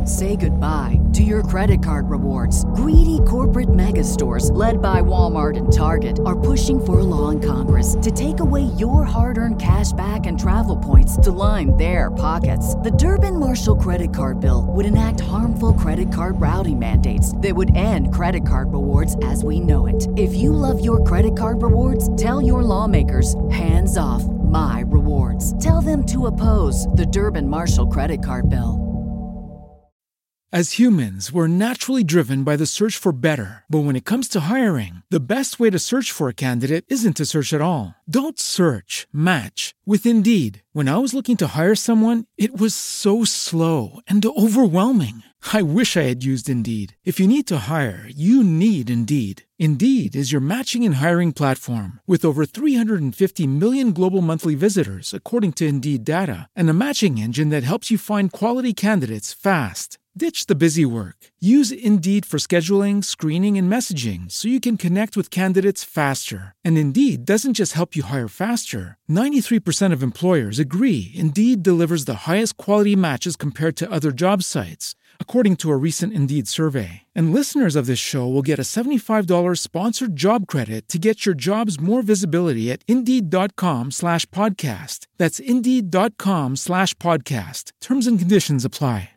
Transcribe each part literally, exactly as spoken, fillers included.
Say goodbye to your credit card rewards. Greedy corporate mega stores, led by Walmart and Target, are pushing for a law in Congress to take away your hard-earned cash back and travel points to line their pockets. The Durbin-Marshall credit card bill would enact harmful credit card routing mandates that would end credit card rewards as we know it. If you love your credit card rewards, tell your lawmakers, hands off my rewards. Tell them to oppose the Durbin-Marshall credit card bill. As humans, we're naturally driven by the search for better. But when it comes to hiring, the best way to search for a candidate isn't to search at all. Don't search, match with Indeed. When I was looking to hire someone, it was so slow and overwhelming. I wish I had used Indeed. If you need to hire, you need Indeed. Indeed is your matching and hiring platform with over three hundred fifty million global monthly visitors, according to Indeed data, and a matching engine that helps you find quality candidates fast. Ditch the busy work. Use Indeed for scheduling, screening, and messaging so you can connect with candidates faster. And Indeed doesn't just help you hire faster. ninety-three percent of employers agree Indeed delivers the highest quality matches compared to other job sites, according to a recent Indeed survey. And listeners of this show will get a seventy-five dollars sponsored job credit to get your jobs more visibility at Indeed.com slash podcast. That's Indeed.com slash podcast. Terms and conditions apply.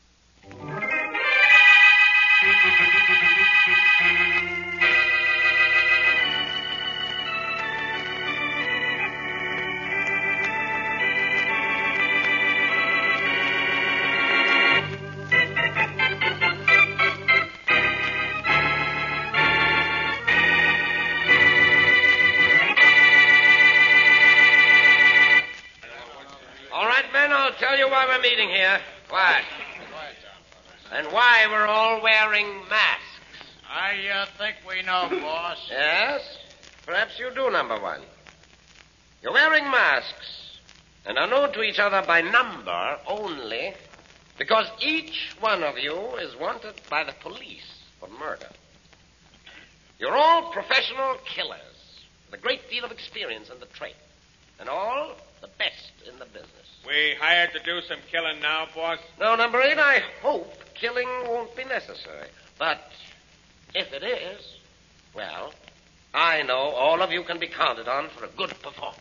I'll tell you why we're meeting here. Why? And why we're all wearing masks. I uh, think we know, boss. Yes? Perhaps you do, number one. You're wearing masks and are known to each other by number only because each one of you is wanted by the police for murder. You're all professional killers with a great deal of experience in the trade, and all the best in the business. We hired to do some killing now, boss? No, number eight, I hope killing won't be necessary. But if it is, well, I know all of you can be counted on for a good performance.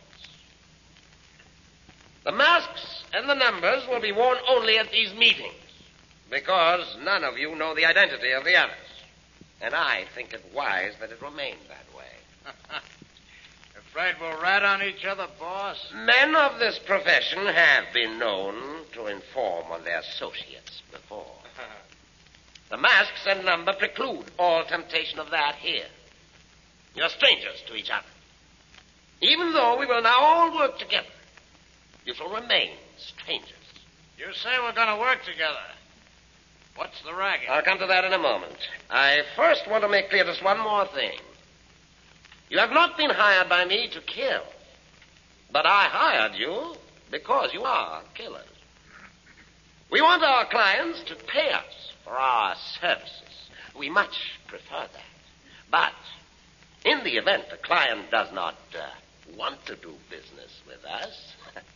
The masks and the numbers will be worn only at these meetings because none of you know the identity of the others. And I think it wise that it remain that way. Afraid we'll rat on each other, boss? Men of this profession have been known to inform on their associates before. The masks and number preclude all temptation of that here. You're strangers to each other. Even though we will now all work together, you shall remain strangers. You say we're going to work together. What's the racket? I'll come to that in a moment. I first want to make clear just one more thing. You have not been hired by me to kill, but I hired you because you are killers. We want our clients to pay us for our services. We much prefer that. But in the event the client does not uh, want to do business with us,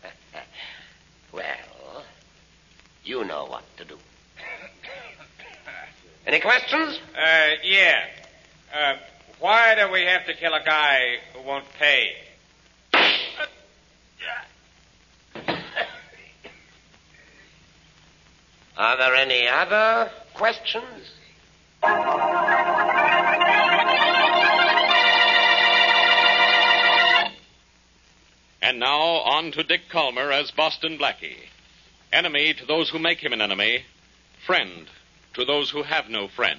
well, you know what to do. Any questions? Uh, yeah. Uh, why do we have to kill a guy who won't pay? Are there any other questions? And now on to Dick Calmer as Boston Blackie. Enemy to those who make him an enemy. Friend to those who have no friend.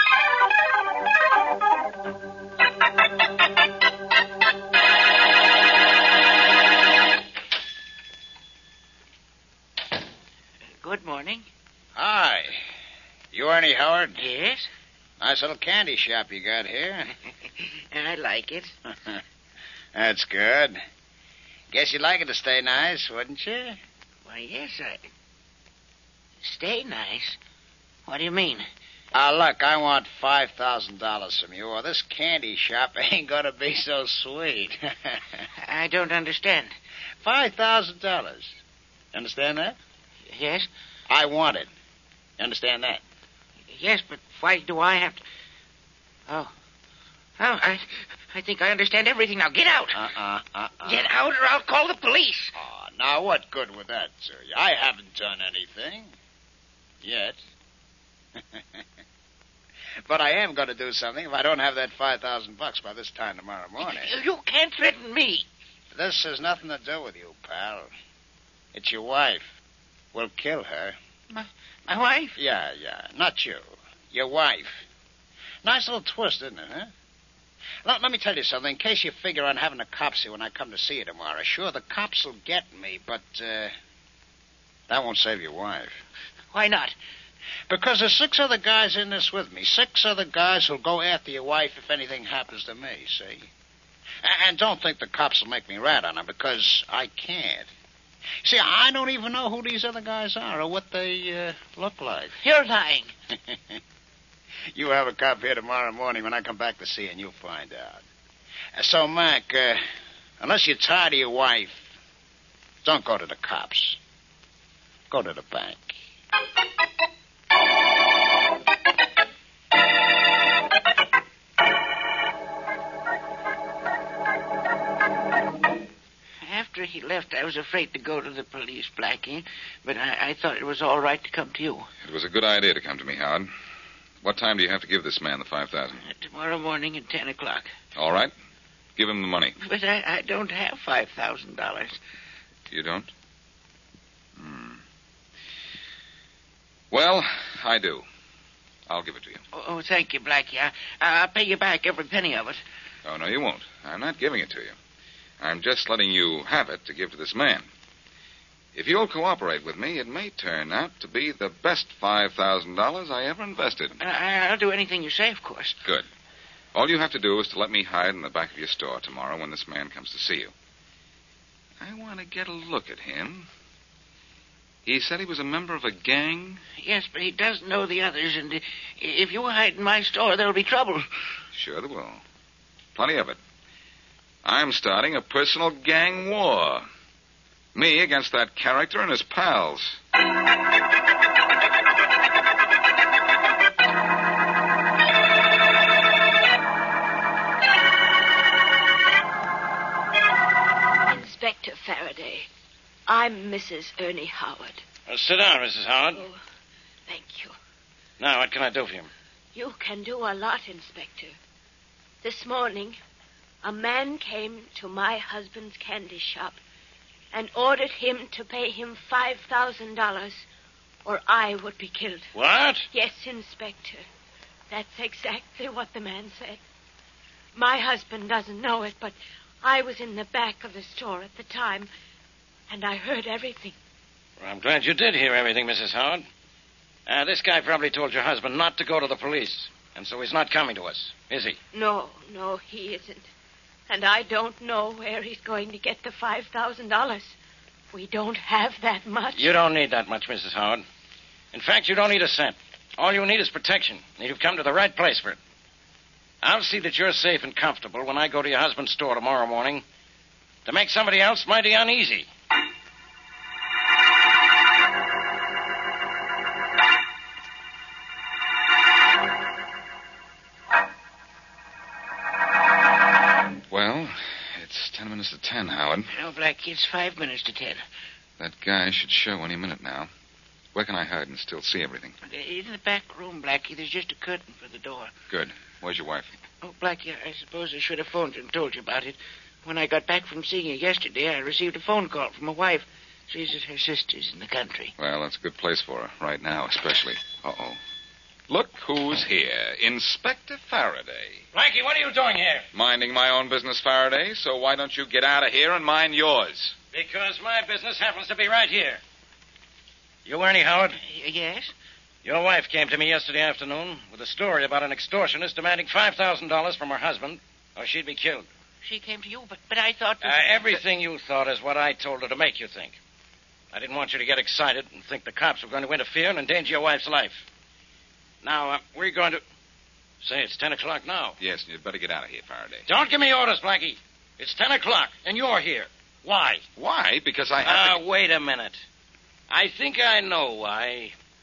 Good morning. Hi. You Ernie Howard? Yes? Nice little candy shop you got here. I like it. That's good. Guess you'd like it to stay nice, wouldn't you? Why, yes, I... Stay nice? What do you mean? Ah, uh, look, I want five thousand dollars from you, or this candy shop ain't going to be so sweet. I don't understand. five thousand dollars. Understand that? Yes? I want it. You understand that? Yes, but why do I have to... Oh. Oh, I, I think I understand everything now. Get out. Uh-uh, uh-uh. Get out or I'll call the police. Oh, now what good with that, sir? I haven't done anything. Yet. But I am going to do something if I don't have that five thousand bucks by this time tomorrow morning. You can't threaten me. This has nothing to do with you, pal. It's your wife. We'll kill her. My, my wife? Yeah, yeah. Not you. Your wife. Nice little twist, isn't it, huh? Let, let me tell you something. In case you figure on having the cops here when I come to see you tomorrow. Sure, the cops will get me, but, uh, that won't save your wife. Why not? Because there's six other guys in this with me. Six other guys who'll go after your wife if anything happens to me, see? And don't think the cops will make me rat on them, because I can't. See, I don't even know who these other guys are or what they uh, look like. You're lying. You have a cop here tomorrow morning when I come back to see you, and you'll find out. Uh, so, Mac, uh, unless you're tired of your wife, don't go to the cops. Go to the bank. After he left, I was afraid to go to the police, Blackie, but I, I thought it was all right to come to you. It was a good idea to come to me, Howard. What time do you have to give this man the five thousand dollars? Uh, tomorrow morning at ten o'clock. All right. Give him the money. But I, I don't have five thousand dollars. You don't? Hmm. Well, I do. I'll give it to you. Oh, oh thank you, Blackie. I, I'll pay you back every penny of it. Oh, no, you won't. I'm not giving it to you. I'm just letting you have it to give to this man. If you'll cooperate with me, it may turn out to be the best five thousand dollars I ever invested. I, I'll do anything you say, of course. Good. All you have to do is to let me hide in the back of your store tomorrow when this man comes to see you. I want to get a look at him. He said he was a member of a gang? Yes, but he doesn't know the others, and if you hide in my store, there'll be trouble. Sure there will. Plenty of it. I'm starting a personal gang war. Me against that character and his pals. Inspector Faraday, I'm Missus Ernie Howard. Well, sit down, Missus Howard. Oh, thank you. Now, what can I do for you? You can do a lot, Inspector. This morning, a man came to my husband's candy shop and ordered him to pay him five thousand dollars or I would be killed. What? Yes, Inspector. That's exactly what the man said. My husband doesn't know it, but I was in the back of the store at the time, and I heard everything. Well, I'm glad you did hear everything, Missus Howard. Uh, this guy probably told your husband not to go to the police, and so he's not coming to us, is he? No, no, he isn't. And I don't know where he's going to get the five thousand dollars. We don't have that much. You don't need that much, Missus Howard. In fact, you don't need a cent. All you need is protection, and you've come to the right place for it. I'll see that you're safe and comfortable when I go to your husband's store tomorrow morning to make somebody else mighty uneasy. Well, it's ten minutes to ten, Howard. No, Blackie, it's five minutes to ten. That guy should show any minute now. Where can I hide and still see everything? In the back room, Blackie. There's just a curtain for the door. Good. Where's your wife? Oh, Blackie, I suppose I should have phoned you and told you about it. When I got back from seeing you yesterday, I received a phone call from a wife. She's at her sister's in the country. Well, that's a good place for her, right now especially. Uh-oh. Look who's here. Inspector Faraday. Blackie, what are you doing here? Minding my own business, Faraday, so why don't you get out of here and mind yours? Because my business happens to be right here. You, Ernie Howard? Uh, yes? Your wife came to me yesterday afternoon with a story about an extortionist demanding five thousand dollars from her husband, or she'd be killed. She came to you, but, but I thought... Uh, everything you thought is what I told her to make you think. I didn't want you to get excited and think the cops were going to interfere and endanger your wife's life. Now, uh, we're going to... Say, it's ten o'clock now. Yes, and you'd better get out of here, Faraday. Don't give me orders, Blackie. It's ten o'clock, and you're here. Why? Why? Because I have Ah, to... uh, wait a minute. I think I know why.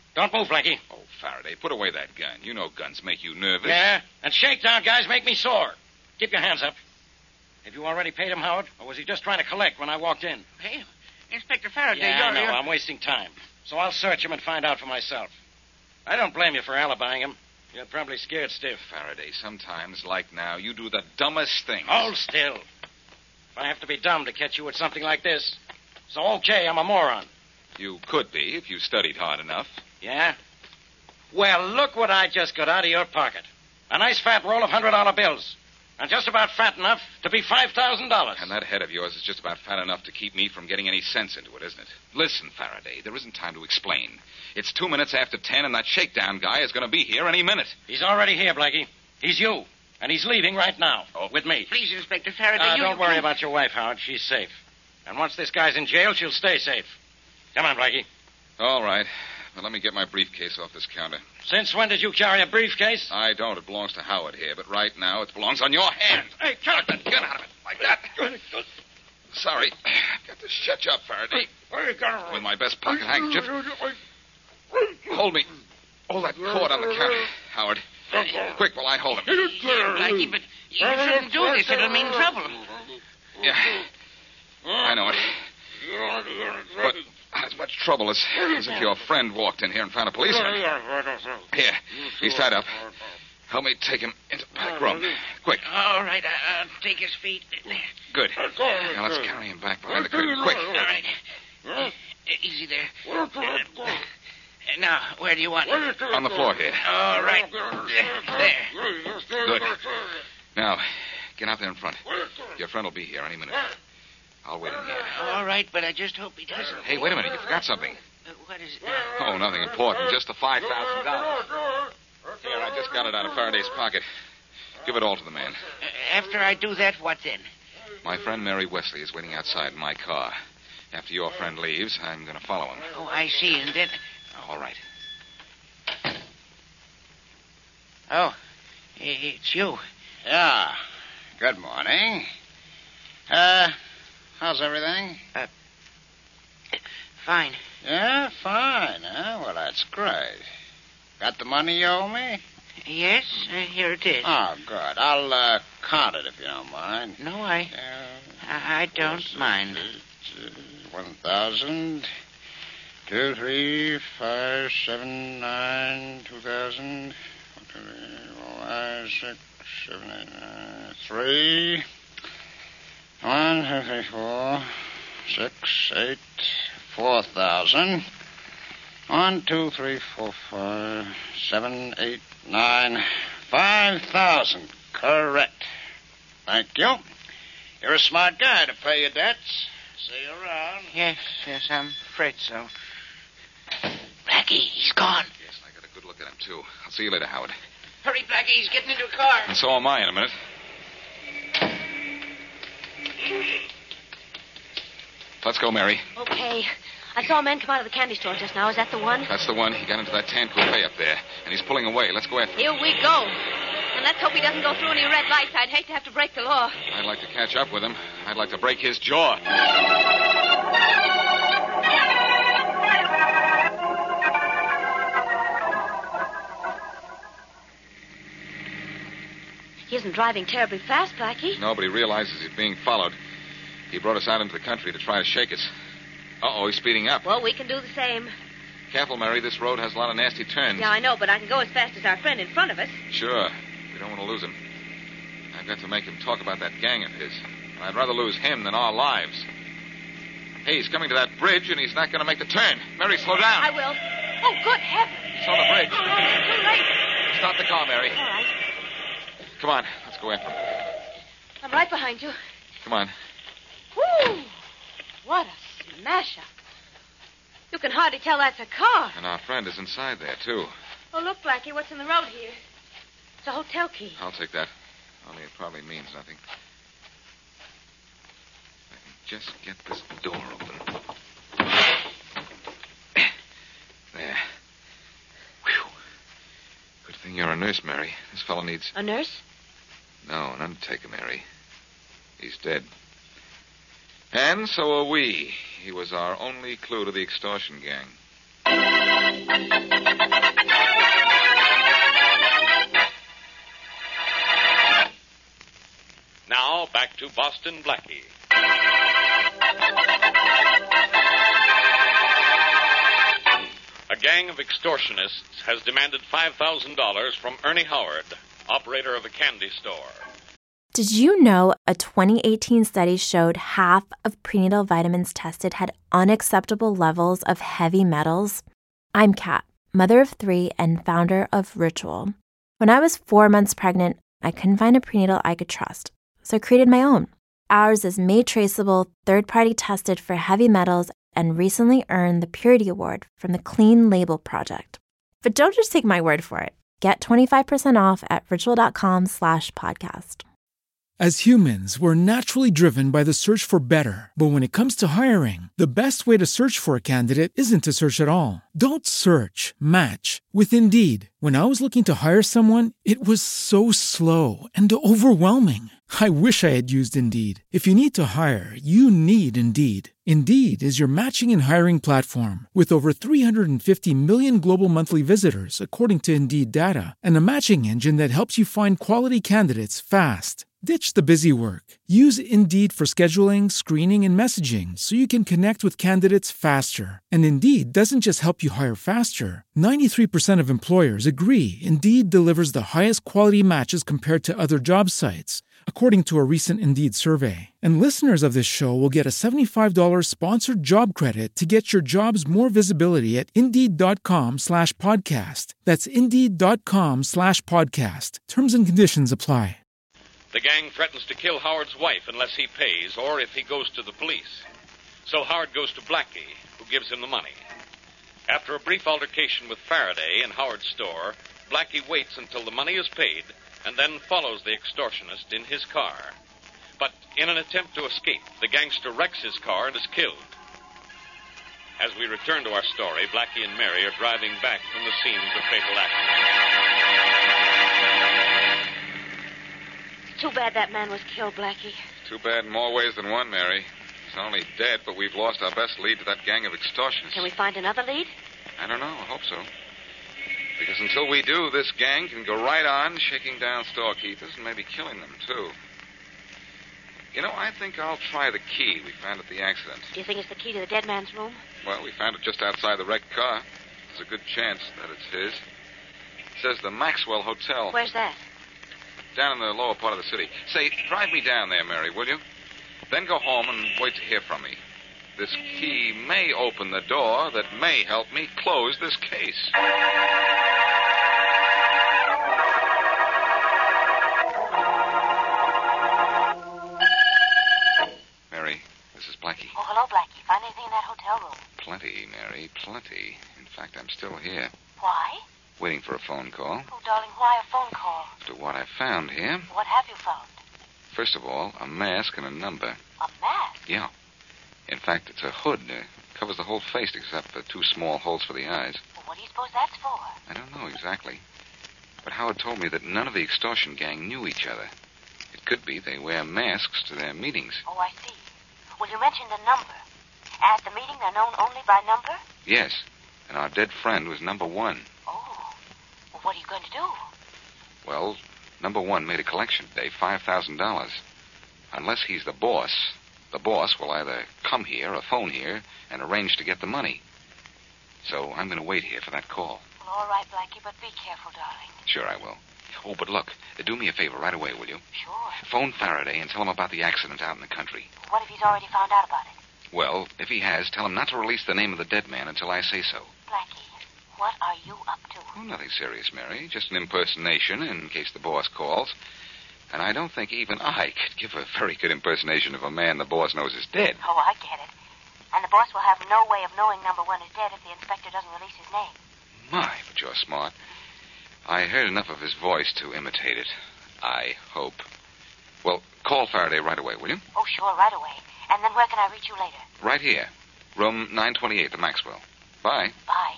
Don't move, Blackie. Oh, Faraday, put away that gun. You know guns make you nervous. Yeah? And shakedown guys make me sore. Keep your hands up. Have you already paid him, Howard? Or was he just trying to collect when I walked in? Hey, Inspector Faraday, Yeah, you're... I know. you're- I'm wasting time. So I'll search him and find out for myself. I don't blame you for alibying him. You're probably scared stiff. Faraday, sometimes, like now, you do the dumbest things. Hold still. If I have to be dumb to catch you with something like this, so okay, I'm a moron. You could be if you studied hard enough. Yeah? Well, look what I just got out of your pocket. A nice fat roll of one hundred dollar bills. And just about fat enough to be five thousand dollars. And that head of yours is just about fat enough to keep me from getting any sense into it, isn't it? Listen, Faraday, there isn't time to explain. It's two minutes after ten, and that shakedown guy is going to be here any minute. He's already here, Blackie. He's you. And he's leaving right now. Oh. With me. Please, Inspector Faraday, Uh, you... don't you worry can't- about your wife, Howard. She's safe. And once this guy's in jail, she'll stay safe. Come on, Blackie. All right. But let me get my briefcase off this counter. Since when did you carry a briefcase? I don't. It belongs to Howard here, but right now it belongs on your hand. Hey, Knock that gun out of it. Like that. Sorry. I've got to shut you up, Faraday. With my best pocket handkerchief. Hold me. Hold that cord on the counter, Howard. Quick, while I hold him. Blackie, but you shouldn't do this. It'll mean trouble. Yeah. I know it. But not as much trouble as, as if your friend walked in here and found a policeman. Here. He's tied up. Help me take him into the back room. Quick. All right, I- I'll take his feet. Good. Now let's carry him back behind the curtain. Quick. All right. Uh, easy there. Uh, now, where do you want it? On the floor here. All right. There. Good. Now, get out there in front. Your friend will be here any minute. I'll wait in here. All right, but I just hope he doesn't. Hey, wait a minute. You forgot something. Uh, what is it now? Oh, nothing important. Just the five thousand dollars. Here, I just got it out of Faraday's pocket. Give it all to the man. Uh, after I do that, what then? My friend Mary Wesley is waiting outside in my car. After your friend leaves, I'm going to follow him. Oh, I see. And then... All right. Oh, it's you. Yeah. Good morning. Uh, how's everything? Uh, fine. Yeah, fine, huh? Well, that's great. Got the money you owe me? Yes, uh, here it is. Oh, good. I'll uh, count it if you don't mind. No, I... Uh, I, I don't mind. One thousand. Two, three, five, seven, nine, two thousand. One, two, three, four, five, six, seven, eight, nine, three. One, two, three, four, six, eight, four thousand. One, two, three, four, five, seven, eight, nine, five thousand. Correct. Thank you. You're a smart guy to pay your debts. See you around. Yes, yes, I'm afraid so. Blackie, he's gone. Yes, I got a good look at him, too. I'll see you later, Howard. Hurry, Blackie, he's getting into a car. And so am I in a minute. Let's go, Mary. Okay. I saw a man come out of the candy store just now. Is that the one? That's the one. He got into that tan coupe up there, and he's pulling away. Let's go after him. Here we go. And let's hope he doesn't go through any red lights. I'd hate to have to break the law. I'd like to catch up with him. I'd like to break his jaw. He isn't driving terribly fast, Blackie. Nobody realizes he's being followed. He brought us out into the country to try to shake us. Uh-oh, he's speeding up. Well, we can do the same. Careful, Mary. This road has a lot of nasty turns. Yeah, I know, but I can go as fast as our friend in front of us. Sure. We don't want to lose him. I've got to make him talk about that gang of his. I'd rather lose him than our lives. Hey, he's coming to that bridge, and he's not going to make the turn. Mary, slow down. I will. Oh, good heavens. It's on the bridge. Oh, it's too late. Stop the car, Mary. All right. Come on. Let's go after him. I'm right behind you. Come on. Whoo! What a smash-up. You can hardly tell that's a car. And our friend is inside there, too. Oh, look, Blackie, what's in the road here? It's a hotel key. I'll take that. Only it probably means nothing. If I can just get this door open. There. Whew. Good thing you're a nurse, Mary. This fellow needs... A nurse? No, an undertaker, Mary. He's dead. And so are we. He was our only clue to the extortion gang. back to Boston Blackie. A gang of extortionists has demanded five thousand dollars from Ernie Howard, operator of a candy store. Did you know a twenty eighteen study showed half of prenatal vitamins tested had unacceptable levels of heavy metals? I'm Kat, mother of three and founder of Ritual. When I was four months pregnant, I couldn't find a prenatal I could trust, so I created my own. Ours is made traceable, third-party tested for heavy metals, and recently earned the Purity Award from the Clean Label Project. But don't just take my word for it. Get twenty-five percent off at ritual.com slash podcast. As humans, we're naturally driven by the search for better. But when it comes to hiring, the best way to search for a candidate isn't to search at all. Don't search, match with Indeed. When I was looking to hire someone, it was so slow and overwhelming. I wish I had used Indeed. If you need to hire, you need Indeed. Indeed is your matching and hiring platform with over three hundred fifty million global monthly visitors, according to Indeed data, and a matching engine that helps you find quality candidates fast. Ditch the busy work. Use Indeed for scheduling, screening, and messaging so you can connect with candidates faster. And Indeed doesn't just help you hire faster. ninety-three percent of employers agree Indeed delivers the highest quality matches compared to other job sites, according to a recent Indeed survey. And listeners of this show will get a seventy-five dollars sponsored job credit to get your jobs more visibility at Indeed.com slash podcast. That's Indeed.com slash podcast. Terms and conditions apply. The gang threatens to kill Howard's wife unless he pays or if he goes to the police. So Howard goes to Blackie, who gives him the money. After a brief altercation with Faraday in Howard's store, Blackie waits until the money is paid and then follows the extortionist in his car. But in an attempt to escape, the gangster wrecks his car and is killed. As we return to our story, Blackie and Mary are driving back from the scene of the fatal accident. Too bad that man was killed, Blackie. Too bad in more ways than one, Mary. He's not only dead, but we've lost our best lead to that gang of extortionists. Can we find another lead? I don't know. I hope so. Because until we do, this gang can go right on shaking down storekeepers and maybe killing them, too. You know, I think I'll try the key we found at the accident. Do you think it's the key to the dead man's room? Well, we found it just outside the wrecked car. There's a good chance that it's his. It says the Maxwell Hotel. Where's that? Down in the lower part of the city. Say, drive me down there, Mary, will you? Then go home and wait to hear from me. This key may open the door that may help me close this case. Mary, this is Blackie. Oh, hello, Blackie. Find anything in that hotel room? Plenty, Mary, plenty. In fact, I'm still here. Why? Waiting for a phone call. Oh, darling, why a phone call? To what I found here. What have you found? First of all, a mask and a number. A mask? Yeah. In fact, it's a hood. It covers the whole face except for two small holes for the eyes. Well, what do you suppose that's for? I don't know exactly. But Howard told me that none of the extortion gang knew each other. It could be they wear masks to their meetings. Oh, I see. Well, you mentioned the number. At the meeting, they're known only by number? Yes. And our dead friend was number one. Oh. Well, what are you going to do? Well, number one made a collection today, five thousand dollars. Unless he's the boss, the boss will either come here or phone here and arrange to get the money. So I'm going to wait here for that call. Well, all right, Blackie, but be careful, darling. Sure, I will. Oh, but look, do me a favor right away, will you? Sure. Phone Faraday and tell him about the accident out in the country. What if he's already found out about it? Well, if he has, tell him not to release the name of the dead man until I say so. Blackie, what are you up to? Oh, nothing serious, Mary. Just an impersonation in case the boss calls. And I don't think even I could give a very good impersonation of a man the boss knows is dead. Oh, I get it. And the boss will have no way of knowing number one is dead if the inspector doesn't release his name. My, but you're smart. I heard enough of his voice to imitate it. I hope. Well, call Faraday right away, will you? Oh, sure, right away. And then where can I reach you later? Right here. Room nine twenty-eight, the Maxwell. Bye. Bye.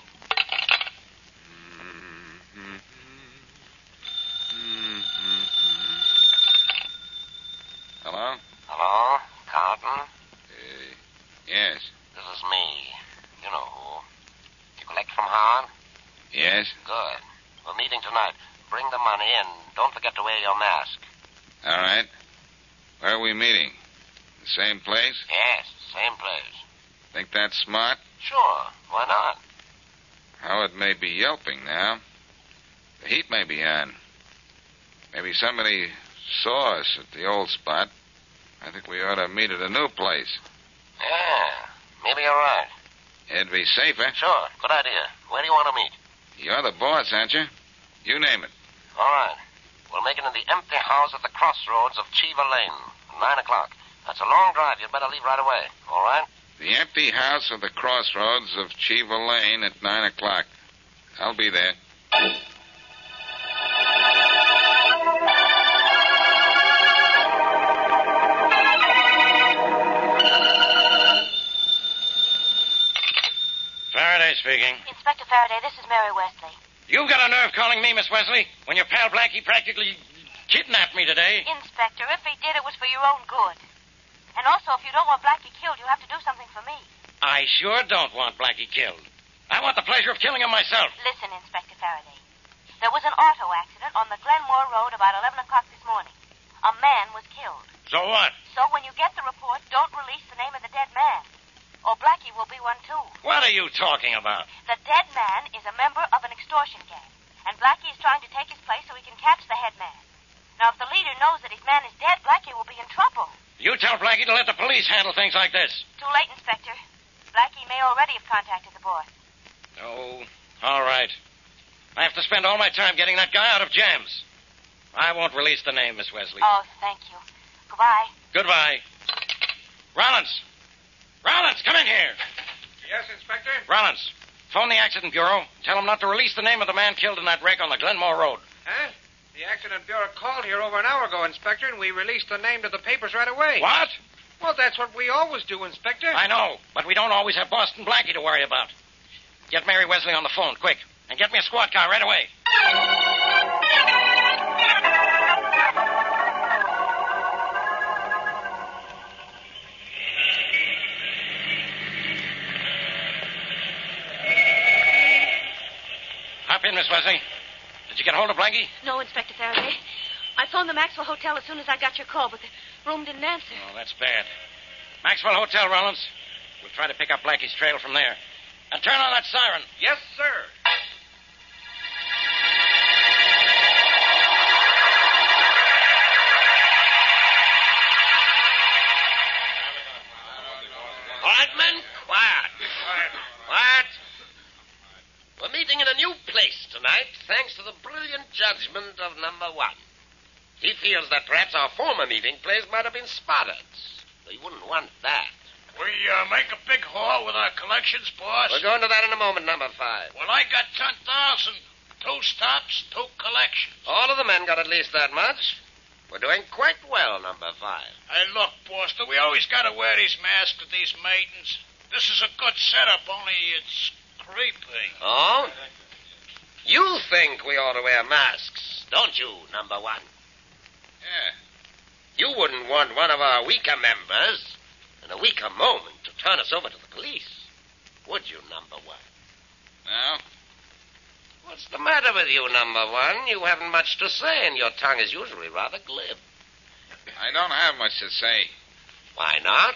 Hello? Hello? Carlton? Uh, yes. This is me. You know who. You collect from Howard? Yes? Good. We're meeting tonight. Bring the money and don't forget to wear your mask. All right. Where are we meeting? The same place? Yes, same place. Think that's smart? Sure, why not? Howard may be yelping now. The heat may be on. Maybe somebody saw us at the old spot. I think we ought to meet at a new place. Yeah, maybe you're right. It'd be safer. Sure, good idea. Where do you want to meet? You're the boss, aren't you? You name it. All right. We'll make it in the empty house at the crossroads of Cheever Lane. Nine o'clock. That's a long drive. You'd better leave right away. All right? The empty house at the crossroads of Cheever Lane at nine o'clock. I'll be there. Faraday speaking. Inspector Faraday, this is Mary Wesley. You've got a nerve calling me, Miss Wesley, when your pal Blackie practically kidnapped me today. Inspector, if he did, it was for your own good. And also, if you don't want Blackie killed, you have to do something for me. I sure don't want Blackie killed. I want the pleasure of killing him myself. Listen, Inspector Faraday. There was an auto accident on the Glenmore Road about eleven o'clock this morning. A man was killed. So what? So when you get the report, don't release the name of the dead man. Or Blackie will be one, too. What are you talking about? The dead man is a member of an extortion gang. And Blackie is trying to take his place so he can catch the head man. Now, if the leader knows that his man is dead, Blackie will be in trouble. You tell Blackie to let the police handle things like this. Too late, Inspector. Blackie may already have contacted the boss. Oh, all right. I have to spend all my time getting that guy out of jams. I won't release the name, Miss Wesley. Oh, thank you. Goodbye. Goodbye. Rollins! Rollins, come in here. Yes, Inspector? Rollins, phone the accident bureau. Tell them not to release the name of the man killed in that wreck on the Glenmore Road. Huh? The accident bureau called here over an hour ago, Inspector, and we released the name to the papers right away. What? Well, that's what we always do, Inspector. I know, but we don't always have Boston Blackie to worry about. Get Mary Wesley on the phone, quick, and get me a squad car right away. Hop in, Miss Wesley. Did you get hold of Blackie? No, Inspector Faraday. I phoned the Maxwell Hotel as soon as I got your call, but the room didn't answer. Oh, that's bad. Maxwell Hotel, Rollins. We'll try to pick up Blackie's trail from there. And turn on that siren. Yes, sir. All right, men, quiet. Quiet. We're meeting in a new place tonight, thanks to the brilliant judgment of number one. He feels that perhaps our former meeting place might have been spotted. We wouldn't want that. We uh, make a big haul with our collections, boss. We're going to that in a moment, number five. Well, I got ten thousand. Two stops, two collections. All of the men got at least that much. We're doing quite well, number five. Hey, look, boss, we always got to wear these masks at these meetings. This is a good setup, only it's creepy. Oh? You think we ought to wear masks, don't you, number one? Yeah. You wouldn't want one of our weaker members in a weaker moment to turn us over to the police, would you, number one? No. What's the matter with you, number one? You haven't much to say, and your tongue is usually rather glib. I don't have much to say. Why not?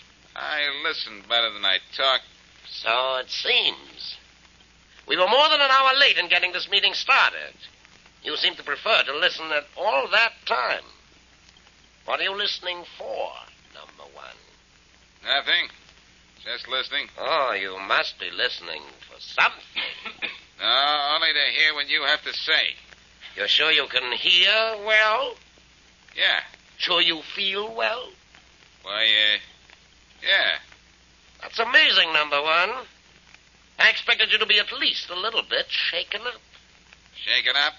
I listen better than I talk. So it seems. We were more than an hour late in getting this meeting started. You seem to prefer to listen at all that time. What are you listening for, number one? Nothing. Just listening. Oh, you must be listening for something. No, only to hear what you have to say. You're sure you can hear well? Yeah. Sure you feel well? Why, uh, yeah. That's amazing, number one. I expected you to be at least a little bit shaken up. Shaken up?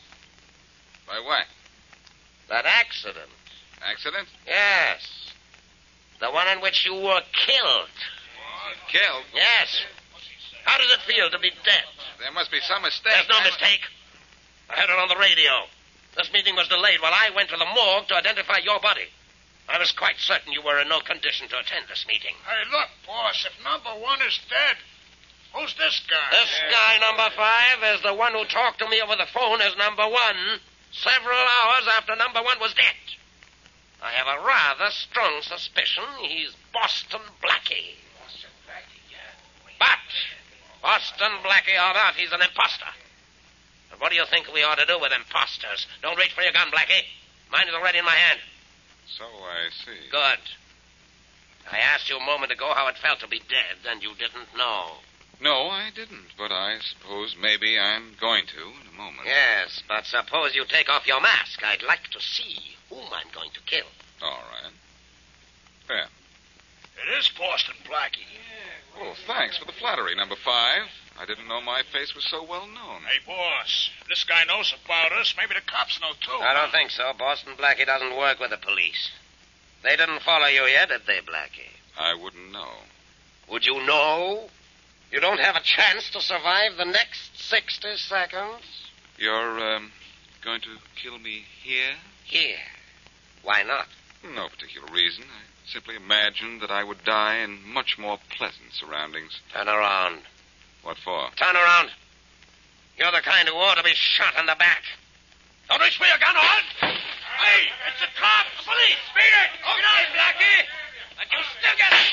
By what? That accident. Accident? Yes. The one in which you were killed. Killed? Yes. How does it feel to be dead? There must be some mistake. There's no I... mistake. I heard it on the radio. This meeting was delayed while I went to the morgue to identify your body. I was quite certain you were in no condition to attend this meeting. Hey, look, boss, if number one is dead, who's this guy? This yeah. guy, number five, is the one who talked to me over the phone as number one several hours after number one was dead. I have a rather strong suspicion he's Boston Blackie. Boston Blackie, yeah. But, Boston Blackie or not, he's an imposter. And what do you think we ought to do with imposters? Don't reach for your gun, Blackie. Mine is already in my hand. So I see. Good. I asked you a moment ago how it felt to be dead, and you didn't know. No, I didn't, but I suppose maybe I'm going to in a moment. Yes, but suppose you take off your mask. I'd like to see whom I'm going to kill. All right. There. It is Boston Blackie. Oh, thanks for the flattery, number five. I didn't know my face was so well known. Hey, boss, this guy knows about us. Maybe the cops know, too. I don't think so. Boston Blackie doesn't work with the police. They didn't follow you yet, did they, Blackie? I wouldn't know. Would you know? You don't have a chance to survive the next sixty seconds? You're, um, going to kill me here? Here. Why not? No particular reason. I simply imagined that I would die in much more pleasant surroundings. Turn around. What for? Turn around. You're the kind who ought to be shot in the back. Don't reach for your gun, on! Hey, it's the cops! The police! Beat it! Get out, Blackie! But you still get it!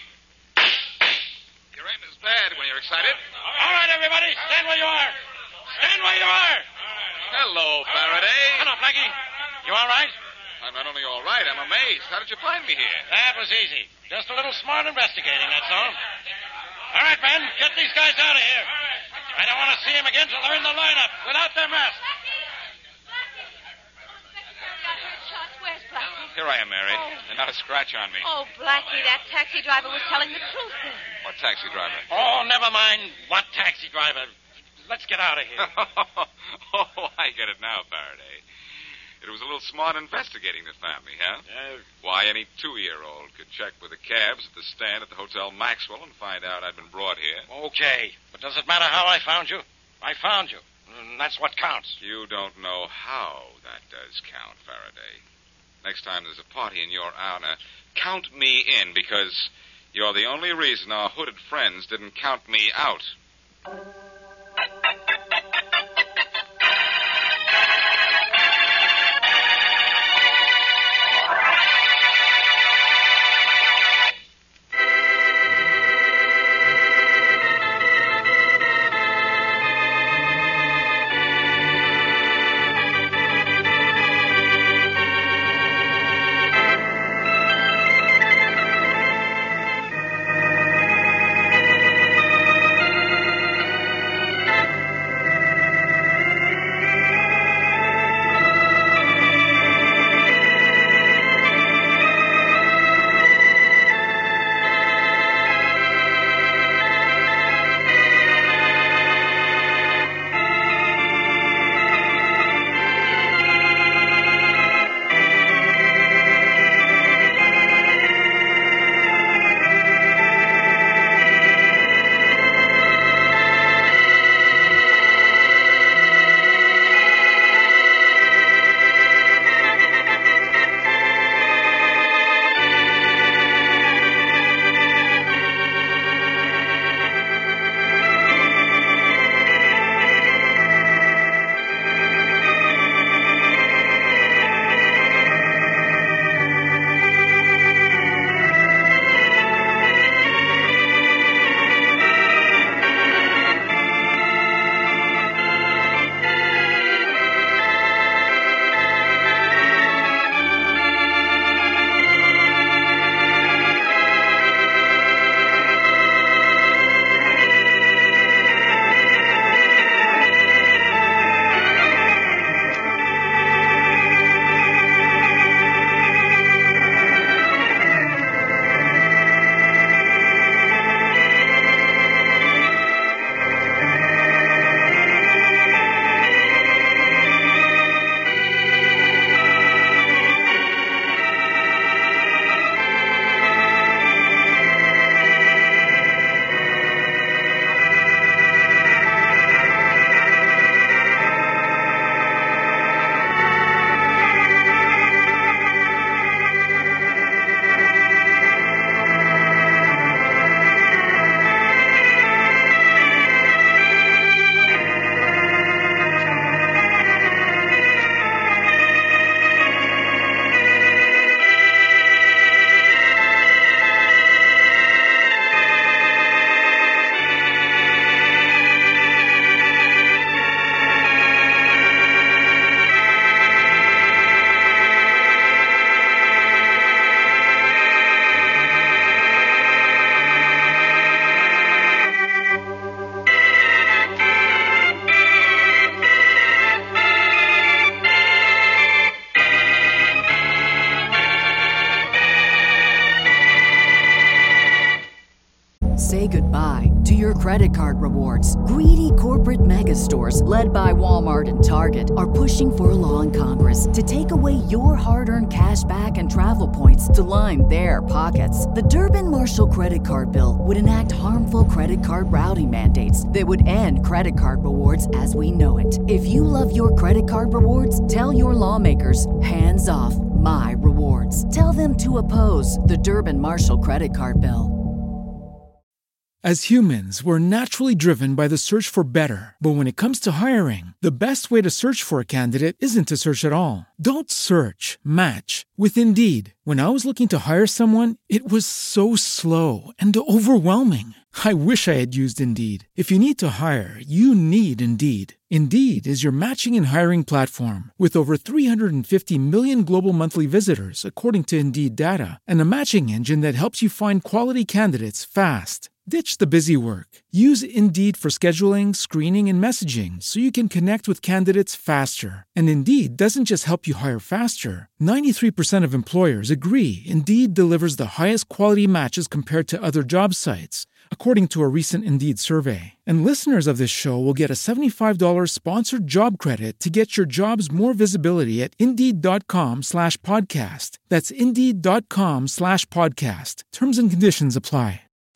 Your aim is bad when you're excited. All right, everybody, stand where you are. Stand where you are. Hello, Faraday. Hello, Blackie. You all right? I'm not only all right, I'm amazed. How did you find me here? That was easy. Just a little smart investigating, that's all. All right, Ben, get these guys out of here. I don't want to see them again till they're in the lineup without their masks. Where's Blackie? Here I am, Mary. Oh. And not a scratch on me. Oh, Blackie, that taxi driver was telling the truth then. What taxi driver? Oh, never mind what taxi driver. Let's get out of here. Oh, I get it now, Faraday. It was a little smart investigating that found me, huh? Uh, Why, any two-year-old could check with the cabs at the stand at the Hotel Maxwell and find out I'd been brought here. okay, but does it matter how I found you? I found you, and that's what counts. You don't know how that does count, Faraday. Next time there's a party in your honor, count me in, because you're the only reason our hooded friends didn't count me out. credit card rewards. Greedy corporate mega stores, led by Walmart and Target, are pushing for a law in Congress to take away your hard-earned cash back and travel points to line their pockets. The Durbin-Marshall credit card bill would enact harmful credit card routing mandates that would end credit card rewards as we know it. If you love your credit card rewards, tell your lawmakers, hands off my rewards. Tell them to oppose the Durbin-Marshall credit card bill. As humans, we're naturally driven by the search for better. But when it comes to hiring, the best way to search for a candidate isn't to search at all. Don't search, match with Indeed. When I was looking to hire someone, it was so slow and overwhelming. I wish I had used Indeed. If you need to hire, you need Indeed. Indeed is your matching and hiring platform with over three hundred fifty million global monthly visitors, according to Indeed data, and a matching engine that helps you find quality candidates fast. Ditch the busy work. Use Indeed for scheduling, screening, and messaging so you can connect with candidates faster. And Indeed doesn't just help you hire faster. ninety-three percent of employers agree Indeed delivers the highest quality matches compared to other job sites, according to a recent Indeed survey. And listeners of this show will get a seventy-five dollars sponsored job credit to get your jobs more visibility at Indeed.com slash podcast. That's Indeed.com slash podcast. Terms and conditions apply.